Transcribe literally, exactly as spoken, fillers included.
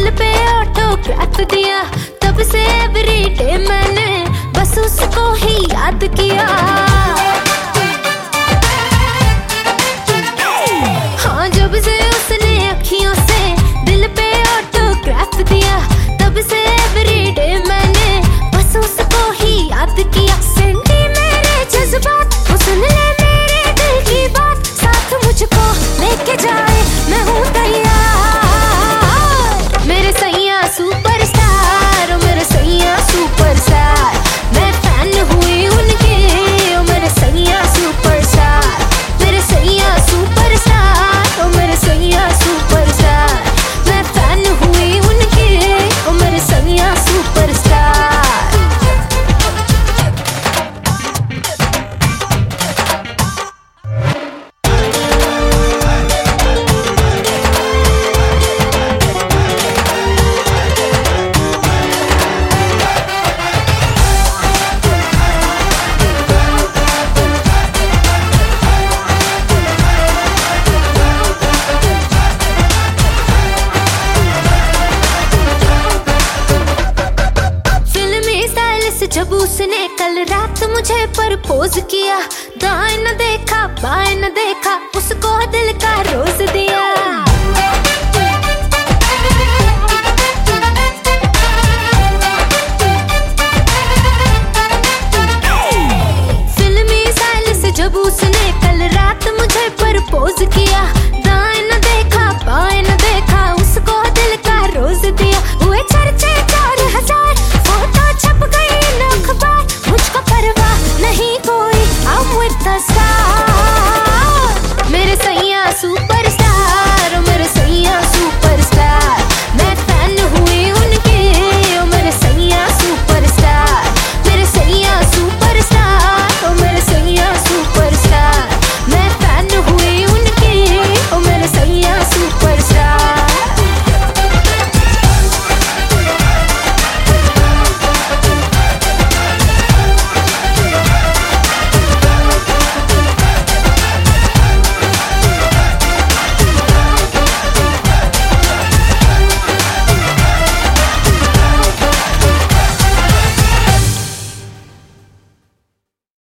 दिल पे ऑटोग्राफ दिया, तब से एवरीडे मैंने बस उसको ही याद किया। हाँ, जब से उसने अखियों से दिल पे ऑटोग्राफ दिया, तब से एवरीडे मैंने बस उसको ही याद किया। सेंटी मेरे जज्बात, वो सुन ले मेरे दिल की बात, साथ मुझको लेके जाए मैं हूँ तैयार। मेरे सैया सुपरस्टार, ओ मेरे सैया सुपरस्टार, मैं फैन हुई उनके, ओ मेरे सैया सुपरस्टार। मेरे सैया सुपरस्टार, ओ मेरे सैया सुपरस्टार, मैं फैन हुई उनके, ओ मेरे सैया सुपरस्टार। जब उसने कल रात मुझे प्रपोज किया,